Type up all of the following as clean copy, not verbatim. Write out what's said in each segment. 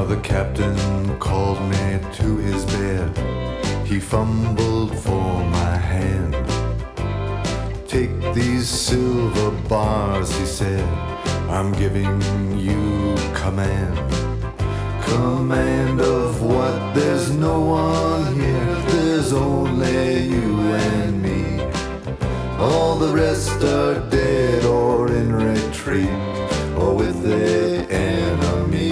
the captain called me to his bed. He fumbled for my hand. Take these silver bars, he said, I'm giving you command. Command of what? There's no one here, there's only you and me. All the rest are dead or in retreat or with the enemy.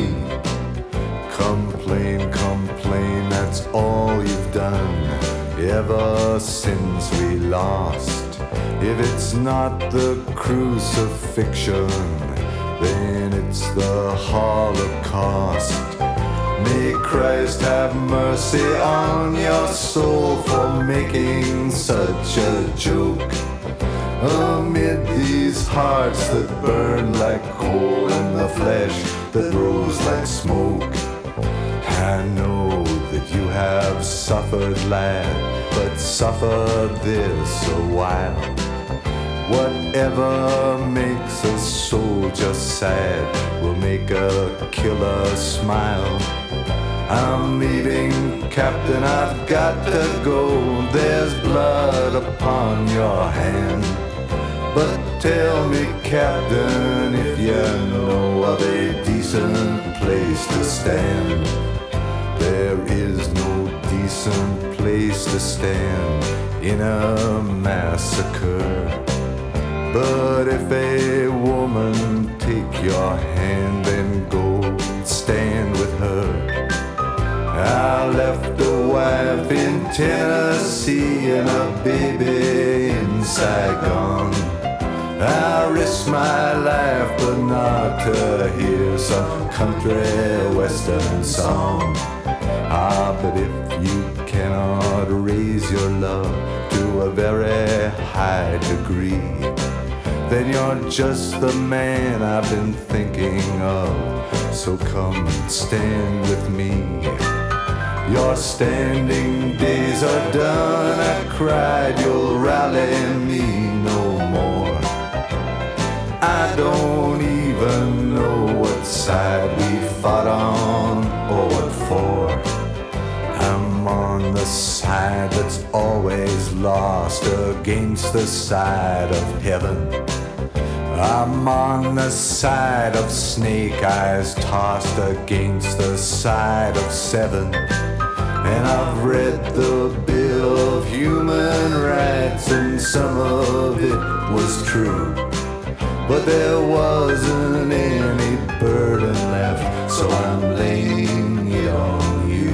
Complain, complain, that's all you've done ever since we lost. If it's not the crucifixion, then it's the Holocaust. May Christ have mercy on your soul for making such a joke. Amid these hearts that burn like coal and the flesh that rose like smoke, I know that you have suffered, lad, but suffer this a while. Whatever makes a soldier sad will make a killer smile. I'm leaving, Captain, I've got to go. There's blood upon your hand. But tell me, Captain, if you know of a decent place to stand. There is no decent place to stand in a massacre. But if a woman take your hand, then go stand with her. I left a wife in Tennessee and a baby in Saigon. I risk my life but not to hear some country western song. But if you cannot raise your love to a very high degree, then you're just the man I've been thinking of. So come stand with me. Your standing days are done, I cried, you'll rally me no more. I don't even know what side we fought on or what for. I'm on the side that's always lost against the side of heaven. I'm on the side of snake eyes tossed against the side of seven. And I've read the Bill of Human Rights and some of it was true. But there wasn't any burden left, so I'm laying it on you.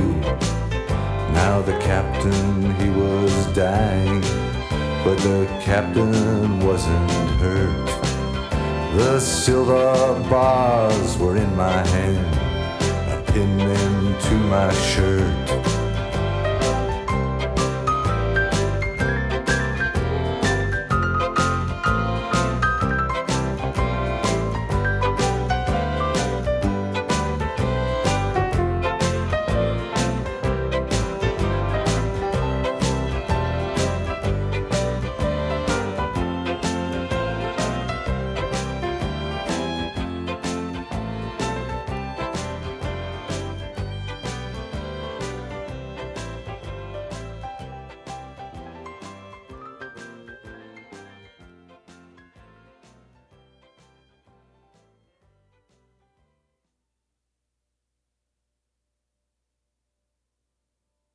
Now the captain, he was dying, but the captain wasn't hurt. The silver bars were in my hand, I pinned them to my shirt.